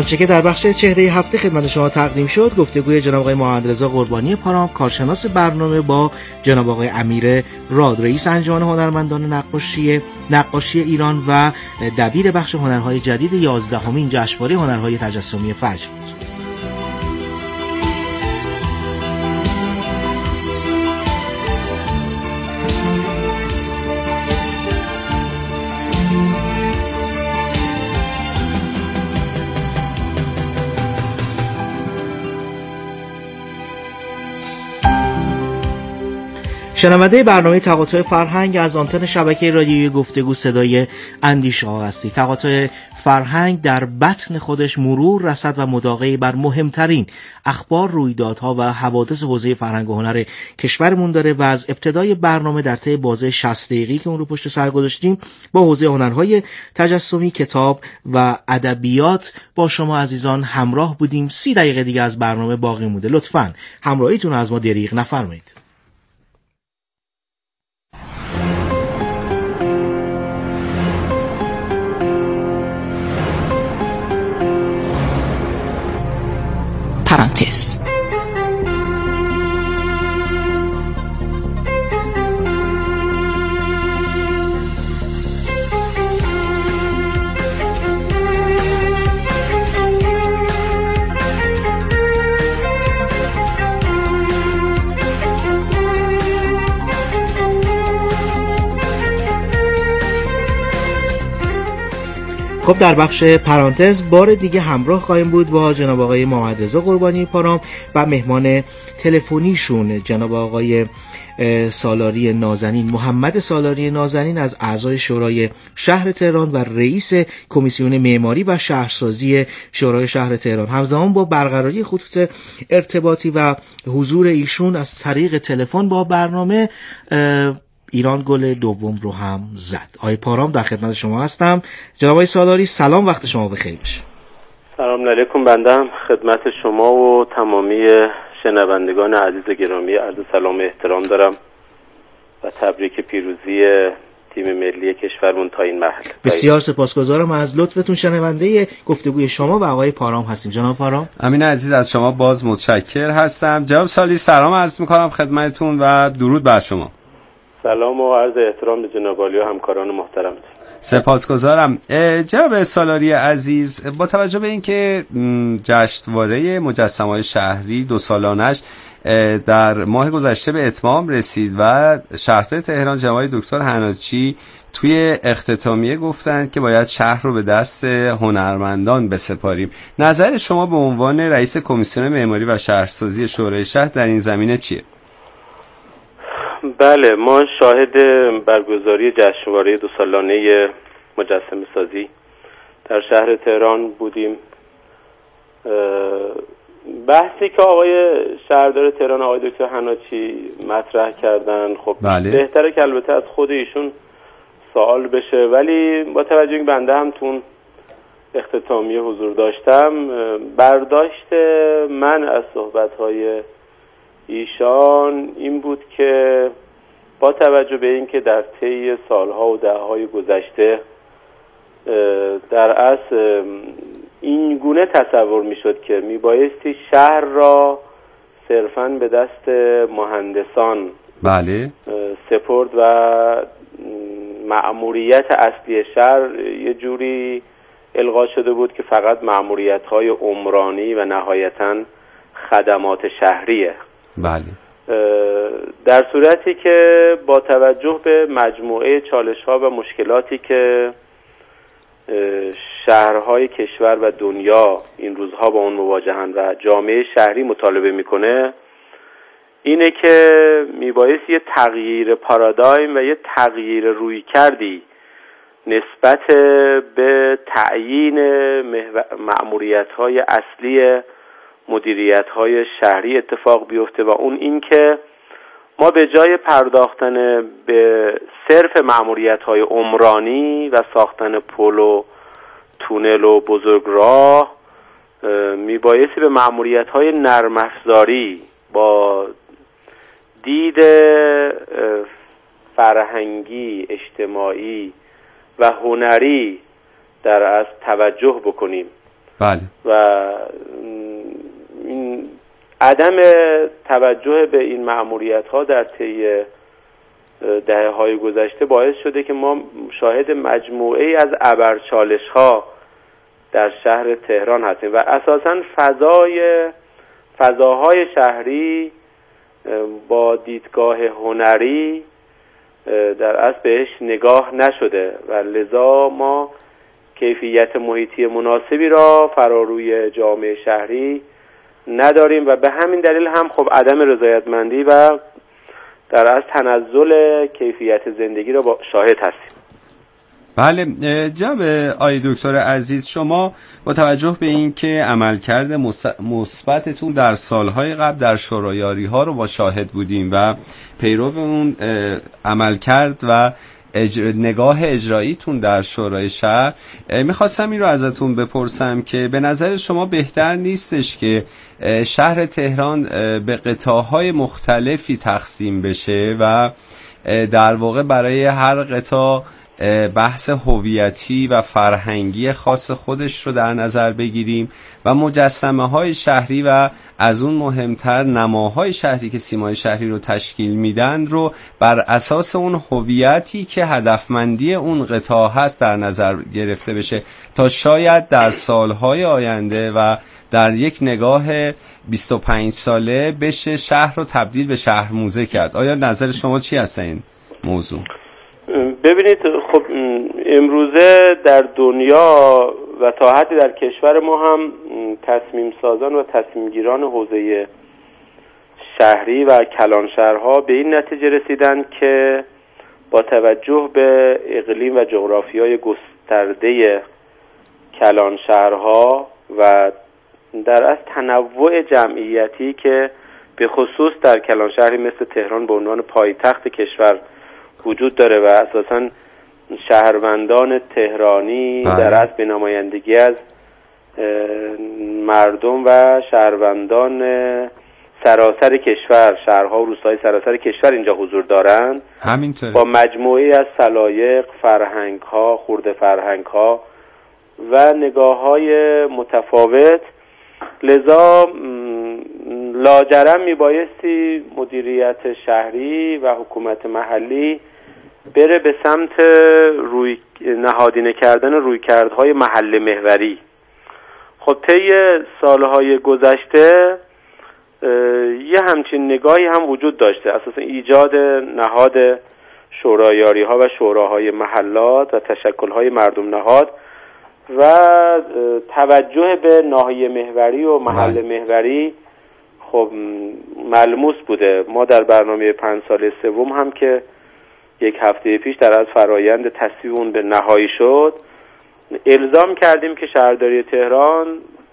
آنچه که در بخش چهره هفته خدمت شما تقدیم شد گفتگوی جناب آقای محمدرضا قربانی پارام، کارشناس برنامه، با جناب آقای امیر راد، رئیس انجمن هنرمندان نقاشی ایران و دبیر بخش هنرهای جدید 11مین جشنواره هنرهای تجسمی فجر بود. شنونده برنامه تقاطع فرهنگ از آنتن شبکه رادیویی گفتگو صدای اندیشه ها هستی. تقاطع فرهنگ در بطن خودش مرور، رصد و مداقعه بر مهمترین اخبار، رویدادها و حوادث حوزه فرهنگ و هنر کشورمون داره و از ابتدای برنامه در طی بازه 60 دقیقه‌ای که اون رو پشت سر گذاشتیم با حوزه هنرهای تجسمی، کتاب و ادبیات با شما عزیزان همراه بودیم. 30 دقیقه دیگه از برنامه باقی مونده. لطفاً همراهیتون از ما دریغ نفرمایید. پرانتز. خب در بخش پرانتز بار دیگه همراه خواهیم بود با جناب آقای محمدرضا قربانی پارام و مهمان تلفنیشون جناب آقای سالاری نازنین، محمد سالاری نازنین، از اعضای شورای شهر تهران و رئیس کمیسیون معماری و شهرسازی شورای شهر تهران. همزمان با برقراری خطوط ارتباطی و حضور ایشون از طریق تلفن با برنامه ایران گل دوم رو هم زد. آقای پارام در خدمت شما هستم. جناب آقای سالاری سلام، وقت شما بخیر باشه. سلام علیکم. بنده خدمت شما و تمامی شنوندگان عزیز گرامی عرض سلام و احترام دارم و تبریک پیروزی تیم ملی کشورمون تا این مرحله. بسیار سپاسگزارم از لطفتون. شنونده گفتگوی شما و آقای پارام هستیم. جناب پارام. امین عزیز از شما باز متشکر هستم. جناب سالی سلام عرض می‌کنم خدمتتون و درود بر شما. سلام و عرض احترام به جناب عالی و همکاران محترم. سپاسگزارم. جناب سالاری عزیز، با توجه به اینکه جشنواره مجسمه‌های شهری 2 سالانش در ماه گذشته به اتمام رسید و شهردار تهران جناب دکتر حناچی توی اختتامیه گفتند که باید شهر رو به دست هنرمندان بسپاریم. نظر شما به عنوان رئیس کمیسیون معماری و شهرسازی شورای شهر در این زمینه چیه؟ بله، ما شاهد برگزاری جشنواره 2 سالانه مجسمه سازی در شهر تهران بودیم. بحثی که آقای شهردار تهران آقای دکتر حناچی مطرح کردن، خب بله. بهتره که البته از خود ایشون سوال بشه، ولی با توجه که بنده هم تون اختتامیه حضور داشتم، برداشت من از صحبت‌های ایشان این بود که با توجه به اینکه در طی سالها و دهه‌های گذشته در اصل این گونه تصور میشد که میبایستی شهر را صرفاً به دست مهندسان بله سپرد و مأموریت اصلی شهر یه جوری الغا شده بود که فقط مأموریت‌های عمرانی و نهایتاً خدمات شهریه. بله. در صورتی که با توجه به مجموعه چالش‌ها و مشکلاتی که شهرهای کشور و دنیا این روزها با اون مواجهن و جامعه شهری مطالبه میکنه، اینه که میبایست یه تغییر پارادایم و یه تغییر رویکردی نسبت به تعیین مأموریت‌های اصلی مدیریت‌های شهری اتفاق بیفته و اون این که ما به جای پرداختن به صرف مأموریت‌های عمرانی و ساختن پل و تونل و بزرگراه میبایستی به مأموریت‌های نرم افزاری با دید فرهنگی، اجتماعی و هنری در از توجه بکنیم. بله. و این عدم توجه به این مأموریت‌ها در طی دهه‌های گذشته باعث شده که ما شاهد مجموعه‌ای از ابرچالش‌ها در شهر تهران هستیم و اساساً فضاهای شهری با دیدگاه هنری در اصل بهش نگاه نشده و لذا ما کیفیت محیطی مناسبی را فراروی جامعه شهری نداریم و به همین دلیل هم خب عدم رضایتمندی و در اصل تنزل کیفیت زندگی را شاهد هستیم. بله جناب آقای دکتر عزیز، شما با توجه به این که عملکرد مثبتتون در سالهای قبل در شورایاری‌ها رو با شاهد بودیم و پیرو اون عملکرد و نگاه اجراییتون در شورای شهر، میخواستم این رو ازتون بپرسم که به نظر شما بهتر نیستش که شهر تهران به قطاع‌های مختلفی تقسیم بشه و در واقع برای هر قطاع بحث هویتی و فرهنگی خاص خودش رو در نظر بگیریم و مجسمه های شهری و از اون مهمتر نماهای شهری که سیمای شهری رو تشکیل میدن رو بر اساس اون هویتی که هدفمندی اون قطاع هست در نظر گرفته بشه تا شاید در سالهای آینده و در یک نگاه 25 ساله بشه شهر رو تبدیل به شهر موزه کرد. آیا نظر شما چی هست این موضوع؟ ببینید خب امروزه در دنیا و تا حدی در کشور ما هم تصمیم سازان و تصمیم گیران حوزه شهری و کلانشهرها به این نتیجه رسیدن که با توجه به اقلیم و جغرافیای گسترده کلانشهرها و در اصل تنوع جمعیتی که به خصوص در کلانشهری مثل تهران به عنوان پایتخت کشور وجود داره و اساساً شهروندان تهرانی در اصل به نمایندگی از مردم و شهروندان سراسر کشور، شهرها و روستاهای سراسر کشور اینجا حضور دارند. همینطوره. با مجموعی از سلایق، فرهنگ‌ها، خرده فرهنگ‌ها و نگاه‌های متفاوت، لذا لاجرم میبایستی مدیریت شهری و حکومت محلی بره به سمت نهادینه کردن رویکردهای محل محوری. خب طی سالهای گذشته یه همچین نگاهی هم وجود داشته، اساسا ایجاد نهاد شورایاری ها و شوراهای محلات و تشکل‌های مردم نهاد و توجه به ناحیه محوری و محل محوری خب ملموس بوده. ما در برنامه 5 ساله سوم هم که یک هفته پیش در از فرایند تصویب اون به نهایی شد، الزام کردیم که شهرداری تهران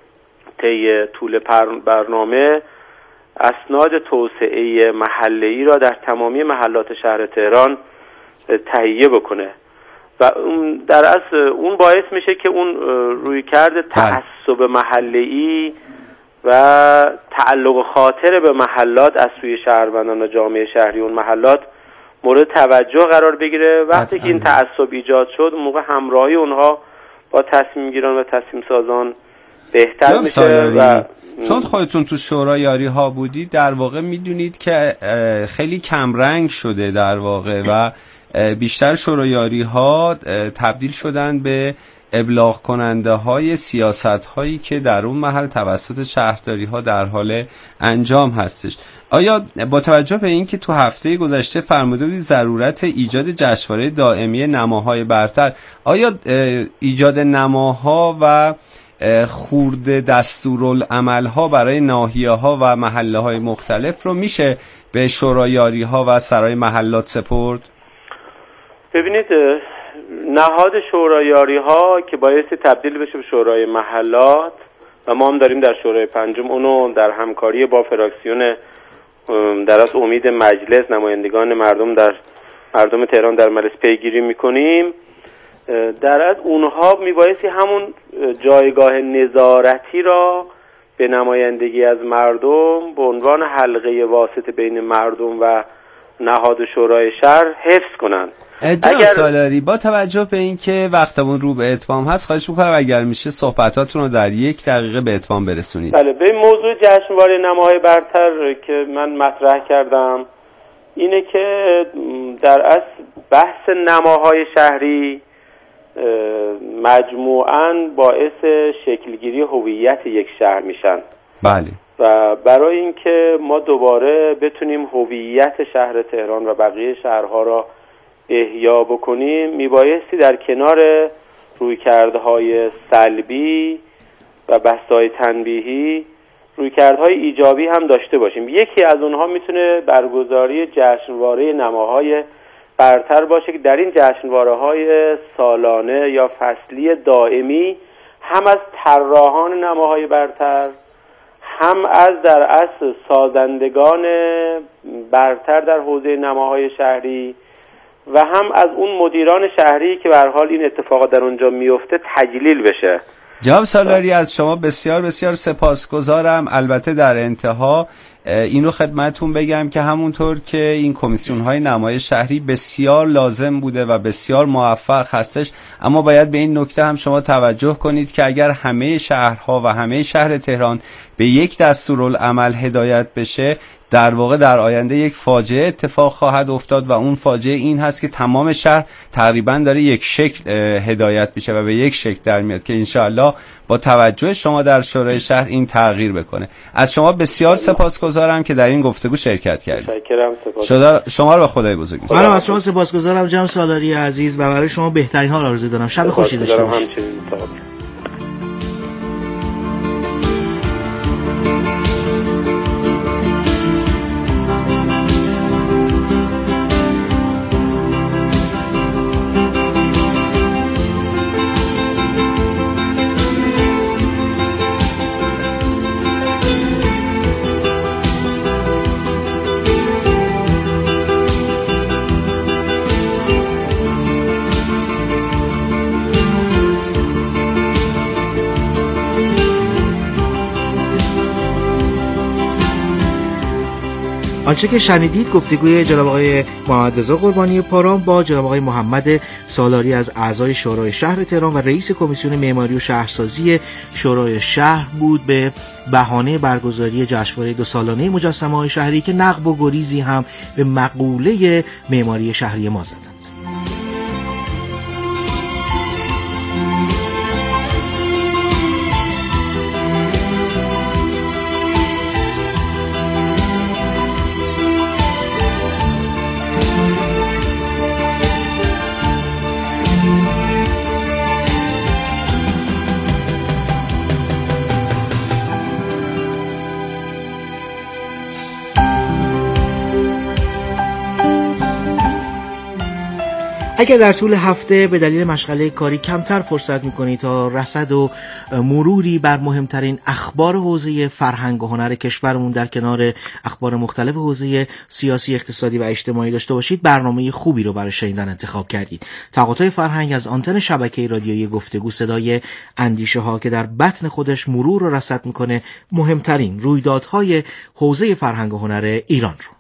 طی طول برنامه اسناد توسعه محله‌ای را در تمامی محلات شهر تهران تهیه بکنه و در اصل اون باعث میشه که اون رویکرد تعصب محله‌ای و تعلق خاطر به محلات از سوی شهروندان و جامعه شهری اون محلات مورد توجه قرار بگیره. وقتی که این تعصب ایجاد شد، موقع همراهی اونها با تصمیم گیران و تصمیم سازان بهتر میشه. و چون خودتون تو شورایاری ها بودید، در واقع میدونید که خیلی کمرنگ شده در واقع و بیشتر شورایاری ها تبدیل شدن به ابلاغ کننده های سیاست هایی که در اون محل توسط شهرداری ها در حال انجام هستش. آیا با توجه به این که تو هفته گذشته فرموده بودید ضرورت ایجاد جشنواره دائمی نماهای برتر، آیا ایجاد نماها و خورد دستورالعملها برای ناحیه‌ها و محله‌های مختلف رو میشه به شورایاری‌ها و سرای محلات سپرد؟ ببینید نهاد شورایاری‌ها که بایستی تبدیل بشه به شورای محلات و ما هم داریم در شورای پنجم اونو در همکاری با فراکسیون در از امید مجلس نمایندگان مردم تهران در مجلس پیگیری میکنیم. در از اونها میبایستی همون جایگاه نظارتی را به نمایندگی از مردم به عنوان حلقه واسط بین مردم و نهاد شورای شهر حفظ کنن. جناب سالاری، با توجه به اینکه وقتمون رو به اتمام هست، خواهش میکنم اگر میشه صحبتاتون رو در 1 دقیقه به اتمام برسونید. بله، به موضوع جشنواره نماهای برتر که من مطرح کردم اینه که در اصل بحث نماهای شهری مجموعاً باعث شکلگیری هویت یک شهر میشن. بله. و برای اینکه ما دوباره بتونیم هویت شهر تهران و بقیه شهرها را احیا بکنیم، میبایستی در کنار رویکردهای سلبی و بحث‌های تنبیهی رویکردهای ایجابی هم داشته باشیم. یکی از اونها میتونه برگزاری جشنواره نماهای برتر باشه که در این جشنواره‌های سالانه یا فصلی دائمی هم از طراحان نماهای برتر، هم از در اصل سازندگان برتر در حوزه نماهای شهری و هم از اون مدیران شهری که به هر حال این اتفاقات در اونجا میفته تجلیل بشه. جناب سالاری، از شما بسیار بسیار سپاسگزارم. البته در انتها این رو خدمتتون بگم که همونطور که این کمیسیون‌های نمای شهری بسیار لازم بوده و بسیار موفق هستش، اما باید به این نکته هم شما توجه کنید که اگر همه شهرها و همه شهر تهران به یک دستورالعمل هدایت بشه، در واقع در آینده یک فاجعه اتفاق خواهد افتاد و اون فاجعه این هست که تمام شهر تقریبا داره یک شکل هدایت میشه و به یک شکل در میاد که انشاءالله با توجه شما در شورای شهر این تغییر بکنه. از شما بسیار سپاسگزارم که در این گفتگو شرکت کردید. متشکرم. شما رو به خدای بزرگ می‌سپارم. منم از شما سپاسگزارم جناب سالاری عزیز و برای شما بهترین ها آرزو دارم. شب خوشی داشته باشید. آنچه که شنیدید گفتگوی جناب آقای محمد رضا قربانی پارام با جناب آقای محمد سالاری از اعضای شورای شهر تهران و رئیس کمیسیون معماری و شهرسازی شورای شهر بود به بهانه برگزاری جشنواره 2 سالانه مجسمه‌های شهری که نقب و گریزی هم به مقوله معماری شهری ما زدند. اگر در طول هفته به دلیل مشغله کاری کمتر فرصت می‌کنید تا رصد و مروری بر مهمترین اخبار حوزه فرهنگ و هنر کشورمون در کنار اخبار مختلف حوزه سیاسی، اقتصادی و اجتماعی داشته باشید، برنامه خوبی رو برای شنیدن انتخاب کردید. تقاطع فرهنگ از آنتن شبکه رادیویی گفتگو صدای اندیشه ها که در بطن خودش مرور و رصد می‌کنه مهمترین رویدادهای حوزه فرهنگ و هنر ایران رو.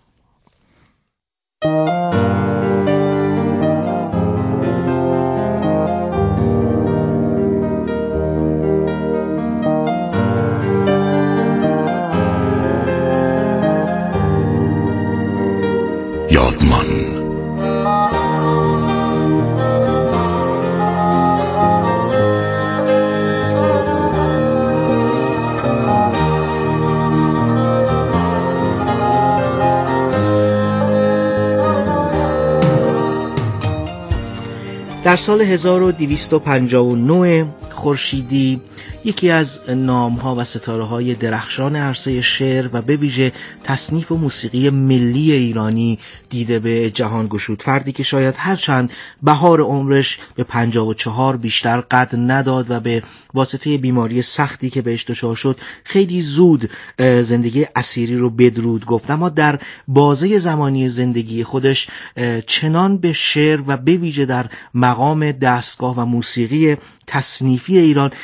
در سال 1259 خورشیدی یکی از نام‌ها و ستاره‌های درخشان عرصه شعر و به ویژه تصنیف و موسیقی ملی ایرانی دیده به جهان گشود. فردی که شاید هرچند بهار عمرش به 54 بیشتر قد نداد و به واسطه بیماری سختی که بهش دچار شد خیلی زود زندگی اسیری رو بدرود گفت، اما در بازه زمانی زندگی خودش چنان به شعر و به ویژه در مقام دستگاه و موسیقی تصنیفی ایران خدمت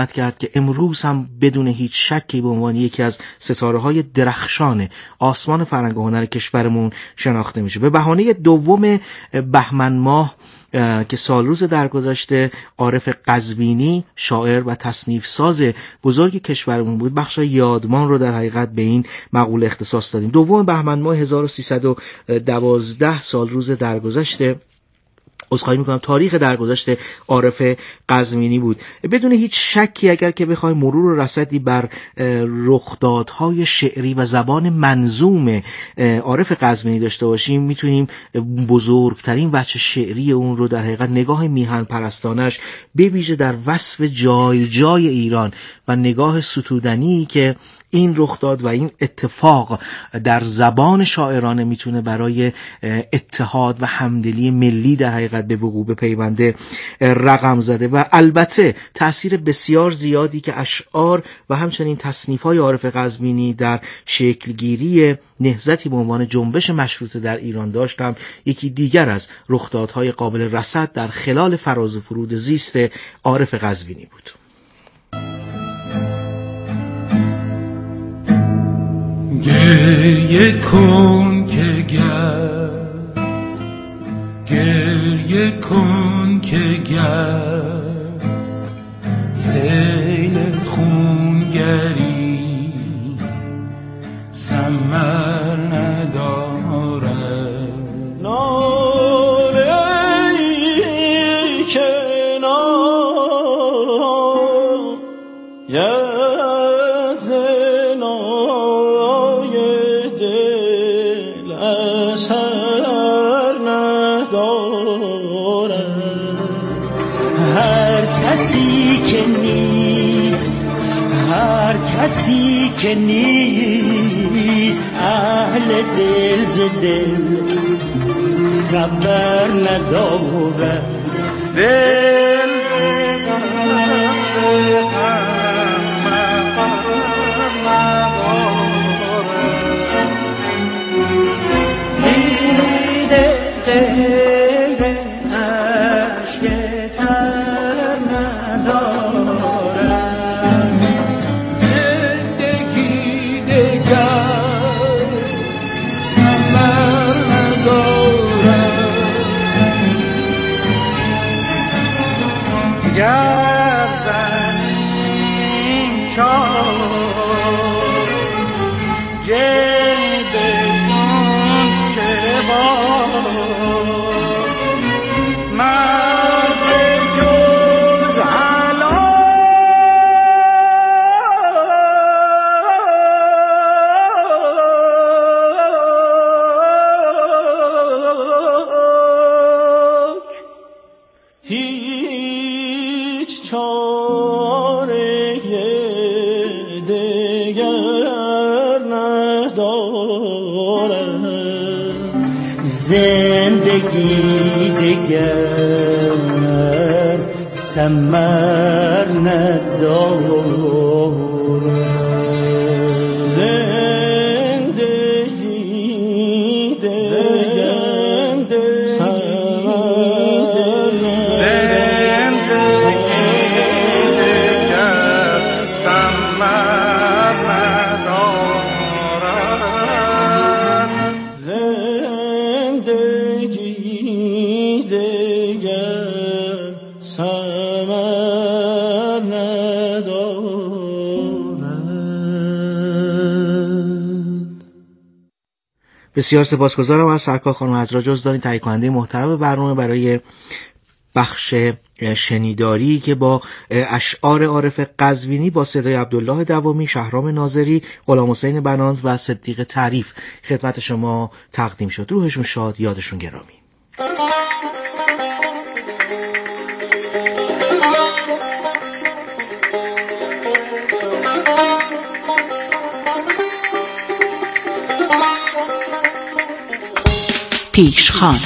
خدمت کرد که امروز هم بدون هیچ شکی به عنوان یکی از ستاره‌های درخشان آسمان فرهنگ و هنر کشورمون شناخته میشه. به بهانه 2 بهمن ماه که سالروز درگذشته عارف قزوینی شاعر و تصنیف ساز بزرگ کشورمون بود، بخش یادمان رو در حقیقت به این مقوله اختصاص دادیم. 2 بهمن ماه 1312 سالروز درگذشته تاریخ درگذشت عارف قزوینی بود. بدون هیچ شکی اگر که بخوایم مرور و رصدی بر رخدادهای شعری و زبان منظوم عارف قزوینی داشته باشیم، میتونیم بزرگترین وجه شعری اون رو در حقیقت نگاه میهن پرستانش به ویژه در وصف جای جای ایران و نگاه ستودنی که این رخداد و این اتفاق در زبان شاعرانه میتونه برای اتحاد و همدلی ملی در حقیقت به وقوع بپیونده رقم زده و البته تأثیر بسیار زیادی که اشعار و همچنین تصنیف‌های عارف قزوینی در شکلگیری نهضتی به عنوان جنبش مشروطه در ایران داشت هم یکی دیگر از رخدادهای قابل رصد در خلال فراز و فرود زیست عارف قزوینی بود. گریه کن که گر سیل خونگری ثمر نداره، ناله‌ای که ناید زنای دل اثر نداره. هر کسی که نیست اهل دل ز دل خبر نداره. دل زندگی دیگر ثمر نداره. زندگی دیگر بسیار سپاسگزارم از سرکار خانم عذرا جزدانی، تهیه کننده محترم برنامه برای بخش شنیداری که با اشعار عارف قزوینی با صدای عبدالله دوامی، شهرام ناظری، غلام حسین بنانز و صدیق تعریف خدمت شما تقدیم شد. روحشون شاد، یادشون گرامی. پیشخوان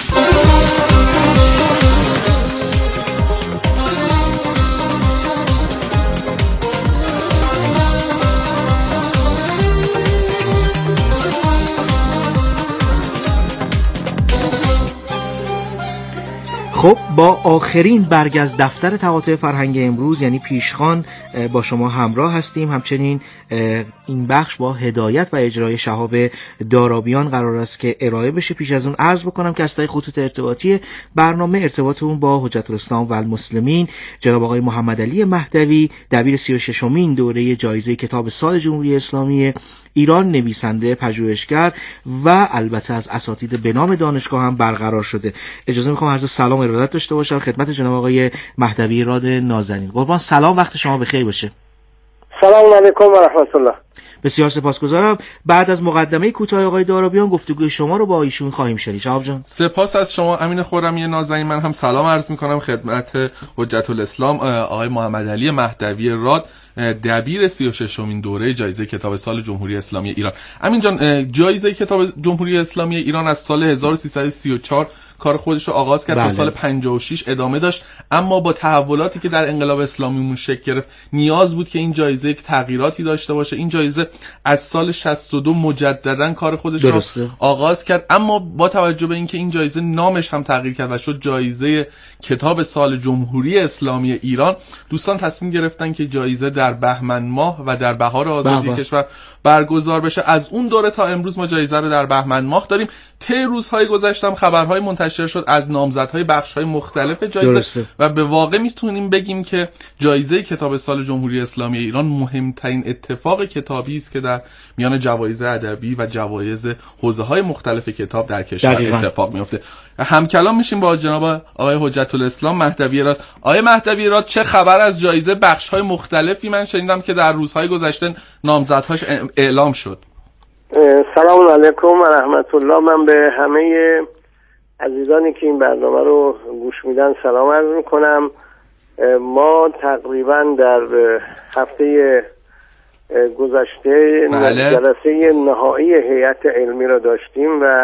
خب با آخرین برگ از دفتر تقاطع فرهنگ امروز یعنی پیشخوان با شما همراه هستیم. همچنین این بخش با هدایت و اجرای شهاب دارابیان قرار است که ارائه بشه. پیش از اون عرض بکنم که از طریق خطوط ارتباطی برنامه ارتباط اون با حجت الاسلام و المسلمین جناب آقای محمد علی مهدوی، دبیر 36مین دوره جایزه کتاب سال جمهوری اسلامی ایران، نویسنده، پژوهشگر و البته از اساتید به نام دانشگاه هم برقرار شده. اجازه میخوام عرض سلام ارادت داشته باشم خدمت جناب آقای مهدوی راد نازنین. قربان سلام، وقت شما بخیر باشه. سلام علیکم و رحمت الله. بسیار سپاسگزارم. بعد از مقدمه کوتاه آقای دارابیان گفتگوی شما رو با ایشون خواهیم شنید. شهاب جان. سپاس از شما امین خرمی نازنین. من هم سلام عرض میکنم خدمت حجت الاسلام آقای محمد علی مهدوی راد، دبیر 36مین دوره جایزه کتاب سال جمهوری اسلامی ایران. امین جان، جایزه کتاب جمهوری اسلامی ایران از سال 1334 کار خودش رو آغاز کرد. تا سال 56 ادامه داشت، اما با تحولاتی که در انقلاب اسلامیمون شکل گرفت نیاز بود که این جایزه یک تغییراتی داشته باشه. این جایزه از سال 62 مجددا کار خودش رو آغاز کرد، اما با توجه به اینکه این جایزه نامش هم تغییر کرد و شد جایزه کتاب سال جمهوری اسلامی ایران، دوستان تصمیم گرفتن که جایزه در بهمن ماه و در بهار آزادی کشور برگزار بشه. از اون دوره تا امروز ما جایزه رو در بهمن ماه داریم. طی روزهای گذشته خبرهای منتشر شد از نامزدهای بخش‌های مختلف جایزه و به واقع میتونیم بگیم که جایزه کتاب سال جمهوری اسلامی ایران مهمترین اتفاق کتابی است که در میان جوایز ادبی و جوایز حوزه‌های مختلف کتاب در کشور اتفاق میفته. همکلام میشیم با جناب آقای حجت الاسلام مهدوی راد. آقای مهدوی راد، چه خبر از جایزه؟ بخش‌های مختلفی من شنیدم که در روزهای گذشته نامزدهاش اعلام شد. سلام علیکم و رحمت الله. من به همه عزیزانی که این برنامه رو گوش میدن سلام عرض میکنم. ما تقریبا در هفته گذشته جلسه نهایی هیئت علمی رو داشتیم و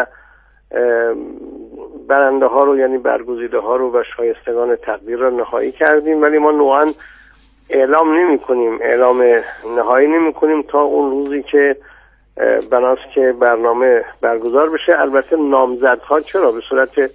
برنده ها رو یعنی برگزیده ها رو و شایستگان تقدیر رو نهایی کردیم، ولی ما نوعا اعلام نمی کنیم، اعلام نهایی نمی کنیم تا اون روزی که بناست که برنامه برگزار بشه. البته نامزدها چرا به صورت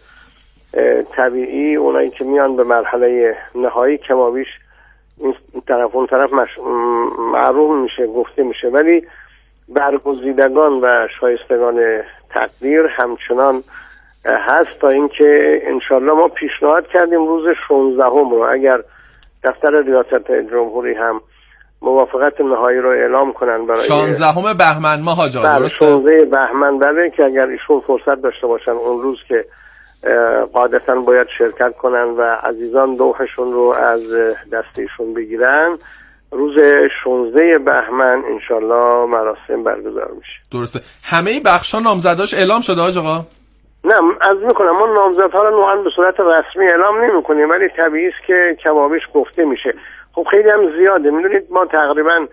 طبیعی اونایی که میان به مرحله نهایی کمابیش این طرف اون طرف معروف میشه، گفته میشه، ولی برگزیدگان و شایستگان تقدیر همچنان هست تا اینکه انشالله ما پیشنهاد کردیم روز 16 رو اگر دفتر ریاست جمهوری هم موافقت نهایی رو اعلام کنن برای 16 بهمن ماه حاج آقا، درسته؟ 16 بهمن، بله، که اگر ایشون فرصت داشته باشن اون روز که قاعدتاً باید شرکت کنن و عزیزان لوحشون رو از دست ایشون بگیرن، روز 16 بهمن انشالله مراسم برگزار میشه. درسته. همه بخشا نامزداش اعلام شده حاج آقا؟ نه، از میکنم ما نامزدها رو نوعاً به صورت رسمی اعلام نمیکنیم، ولی طبیعی است که کمابیش گفته میشه. خب خیلی هم زیاده، میدونید ما تقریبا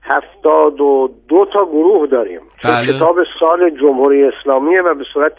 72 تا گروه داریم. کتاب سال جمهوری اسلامیه و به صورت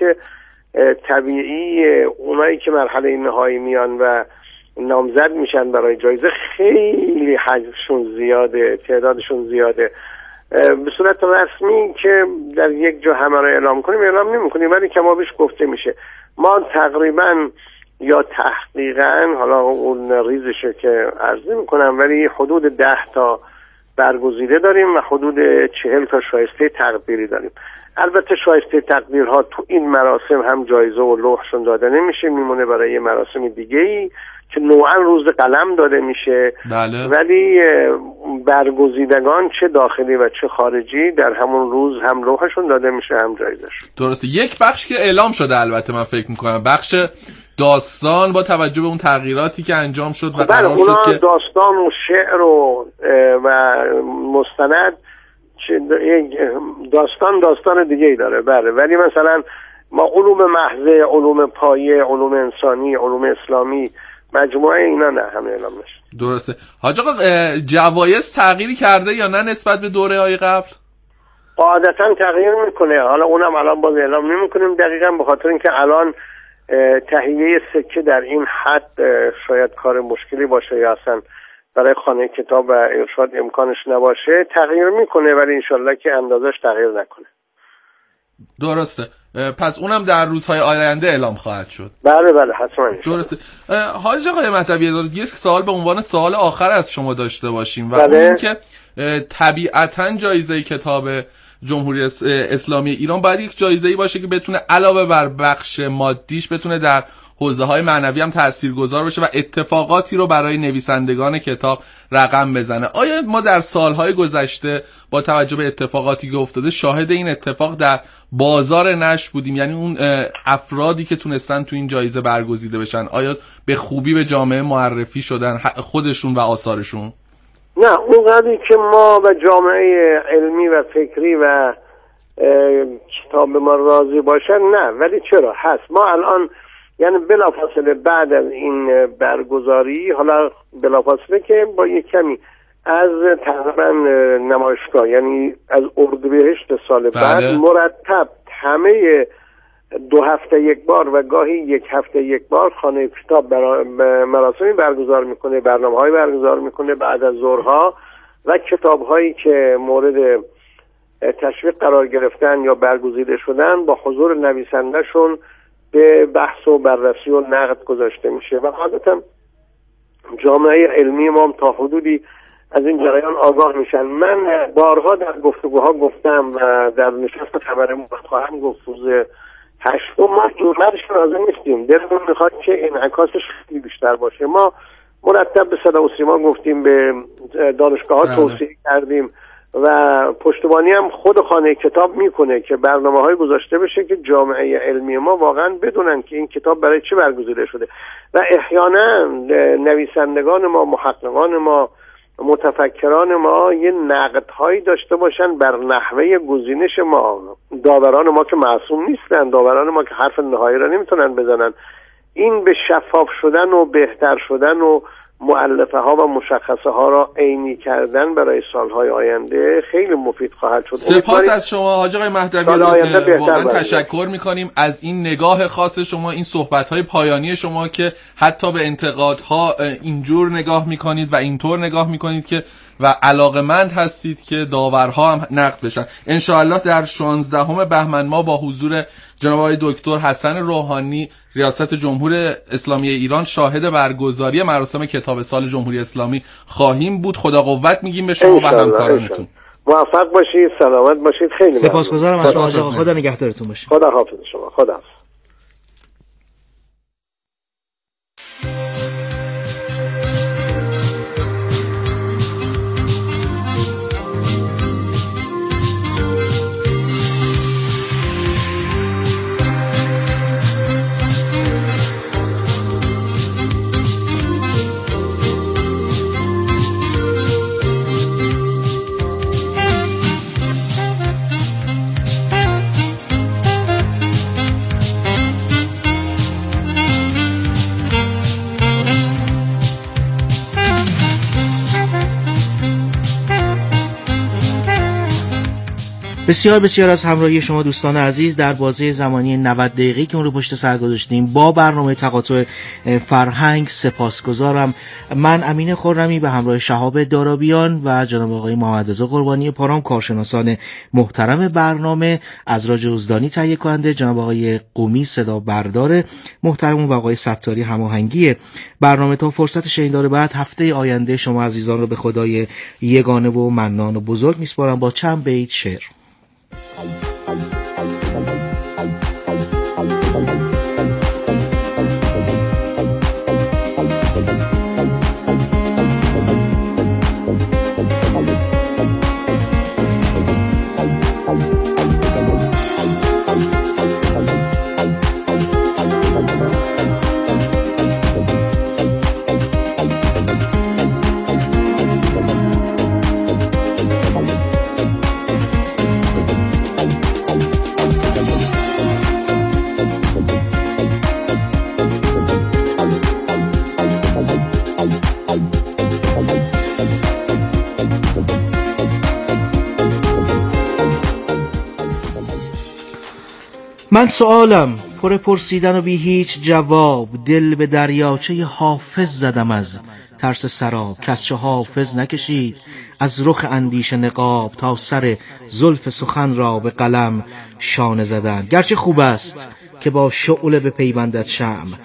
طبیعی اونایی که مرحله نهایی میان و نامزد میشن برای جایزه خیلی حجمشون زیاده، تعدادشون زیاده. به صورت رسمی که در یک جا همه رو اعلام کنیم اعلام نمی‌کنیم، ولی کمابیش گفته میشه. ما تقریبا یا تحقیقاً، حالا اون ریزشه که عرض نمی‌کنم، ولی حدود 10 تا برگزیده داریم و حدود 40 تا شایسته تقدیری داریم. البته شایسته تقدیرها تو این مراسم هم جایزه و لوحشون داده نمیشه، میمونه برای یه مراسم دیگه‌ای که نوعاً روز قلم داده میشه. بله. ولی برگزیدگان چه داخلی و چه خارجی در همون روز هم لوحشون داده میشه هم جایزه‌شون. درسته. یک بخش که اعلام شده البته من فکر میکنم بخش داستان با توجه به اون تغییراتی که انجام شد و قرار شد که داستان و شعر و مستند داستان دیگه ای داره، بله، ولی مثلا ما علوم محضه، علوم پایه، علوم انسانی، علوم اسلامی، مجموعه اینا نه همه اعلام نشد. درسته. حاج آقا، جوایز تغییری کرده یا نه نسبت به دوره‌های قبل؟ قاعدتاً تغییر میکنه، حالا اونم الان باز اعلام نمیکنیم دقیقاً به خاطر اینکه الان تهیه سکه در این حد شاید کار مشکلی باشه یا اصلا برای خانه کتاب و ارشاد امکانش نباشه، تغییر میکنه، ولی انشالله که اندازش تغییر نکنه. درسته. پس اونم در روزهای آینده اعلام خواهد شد. بله بله حتما. درسته. حاج آقای مهدوی، یک سوال به عنوان سوال آخر از شما داشته باشیم و بله. اون که طبیعتاً جایزه کتاب جمهوری اسلامی ایران باید یک جایزه‌ای باشه که بتونه علاوه بر بخش مادیش بتونه در حوزه‌های معنوی هم تاثیرگذار باشه و اتفاقاتی رو برای نویسندگان کتاب رقم بزنه. آیا ما در سالهای گذشته با توجه به اتفاقاتی که افتاده شاهد این اتفاق در بازار نشر بودیم؟ یعنی اون افرادی که تونستن تو این جایزه برگزیده بشن آیا به خوبی به جامعه معرفی شدن، خودشون و آثارشون؟ نه، اون قدری که ما و جامعه علمی و فکری و کتاب ما راضی باشن نه، ولی چرا هست. ما الان یعنی بلافاصله بعد از این برگزاری، حالا بلافاصله که با یک کمی از تقریبا نمایشگاه، یعنی از اردیبهشت سال بعد مرتب همه 2 هفته یک بار و گاهی 1 هفته یک بار خانه کتاب مراسمی برگزار میکنه، برنامه‌های برگزار میکنه بعد از ظهرها و کتاب‌هایی که مورد تشویق قرار گرفتن یا برگزیده شدن با حضور نویسنده‌شون به بحث و بررسی و نقد گذاشته میشه و عادتا جامعه علمی ما تا حدودی از این جریان آگاه میشن. من بارها در گفتگوها گفتم و در نشست خبر خواهم گفت روز 8 ما اینقدرش راضی نیستیم، دلمون میخواد که انعکاسش خیلی بیشتر باشه. ما مرتب به صدا و سیما گفتیم، به دانشگاه ها توصیه کردیم و پشتیبانی هم خود خانه کتاب میکنه که برنامه‌های گذاشته بشه که جامعه علمی ما واقعا بدونن که این کتاب برای چه برگزیده شده و احیانا نویسندگان ما، محققان ما، متفکران ما یه نقدهایی داشته باشن بر نحوه گزینش ما. داوران ما که معصوم نیستن، داوران ما که حرف نهایی را نمیتونن بزنن. این به شفاف شدن و بهتر شدن و مؤلفه ها و مشخصه ها را عینی کردن برای سالهای آینده خیلی مفید خواهد شد. سپاس از شما حاج آقای مهدوی، واقعا تشکر میکنیم از این نگاه خاص شما، این صحبت های پایانی شما که حتی به انتقادها اینجور نگاه میکنید و اینطور نگاه میکنید که و علاقمند هستید که داورها هم نقد بشن. انشاءالله در 16 بهمن ما با حضور جناب آقای دکتر حسن روحانی ریاست جمهور اسلامی ایران شاهد برگزاری مراسم کتاب سال جمهوری اسلامی خواهیم بود. خدا قوت میگیم به شما و همکارانتون. موفق باشید، سلامت باشید. خیلی سپاسگزارم از شما. خدا نگهدارتون باشه. خدا حافظ شما. خدا حافظ. بسیار بسیار از همراهی شما دوستان عزیز در بازه زمانی 90 دقیقه‌ای که اون رو پشت سر گذاشتیم با برنامه تقاطع فرهنگ سپاسگزارم. من امین خرمی به همراه شهاب دارابیان و جناب آقای محمدرضا قربانی پارام، کارشناسان محترم برنامه، از راج روزدانی تهیه کننده، جناب آقای قمی صدا بردار محترم و آقای ستاری هماهنگی برنامه. تا فرصت شنیدار بعد هفته آینده شما عزیزان رو به خدای یگانه و منان و بزرگ میسپارم با چند بیت شعر. من سوالم پر پرسیدن و بی هیچ جواب، دل به دریاچه حافظ زدم از ترس سراب، کس چه حافظ نکشید از رخ اندیشه نقاب، تا سر زلف سخن را به قلم شانه زدن. گرچه خوب است که با شعله به پیوندت شمع،